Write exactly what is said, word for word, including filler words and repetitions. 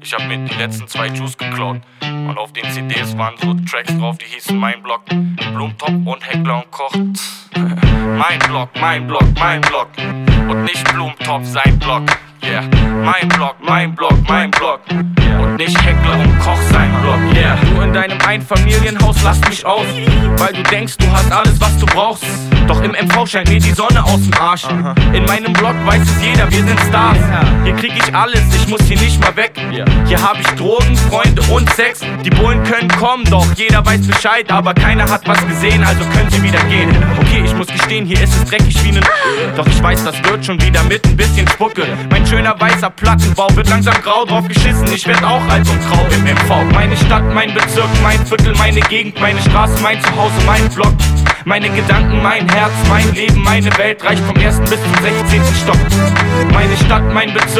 Ich hab mir die letzten zwei Juice geklaut. Und auf den C Ds waren so Tracks drauf, die hießen Mein Block, Blumentop und Heckler und Koch. Mein Block, mein Block, mein Block. Und nicht Blumentop, sein Block. Yeah. Mein Block, mein Block, mein Block. Und nicht Heckler und Koch, sein Block. Yeah. Du in deinem Einfamilienhaus, lass mich aus. Weil du denkst, du hast alles, was du brauchst. Doch im M V scheint mir die Sonne aus dem Arsch. In meinem Block weiß es jeder, wir sind Stars. Hier krieg ich alles, ich muss hier nicht mal weg. Hier hab ich Drogen, Freunde und Sex. Die Bullen können kommen, doch jeder weiß Bescheid. Aber keiner hat was gesehen, also können sie wieder gehen. Okay, ich muss gestehen, hier ist es dreckig wie ne. Doch ich weiß, das wird schon wieder mit ein bisschen Spucke. Mein schöner weißer Plattenbau wird langsam grau, drauf geschissen. Ich werd auch alt und grau im M V. Meine Stadt, mein Bezirk, mein Viertel, meine Gegend, meine Straße, mein Zuhause, mein Block. Meine Gedanken, mein Herz, mein Leben, meine Welt reicht vom ersten bis zum sechzehnten Stock. Meine Stadt, mein Bezirk.